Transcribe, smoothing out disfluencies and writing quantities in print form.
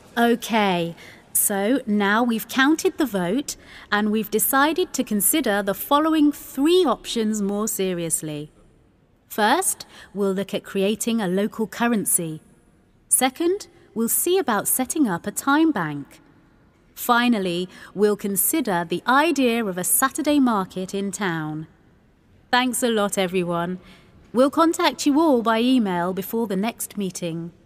Okay, so now we've counted the vote and we've decided to consider the following 3 options more seriously. First, we'll look at creating a local currency. Second, we'll see about setting up a time bank. Finally, we'll consider the idea of a Saturday market in town. Thanks a lot, everyone. We'll contact you all by email before the next meeting.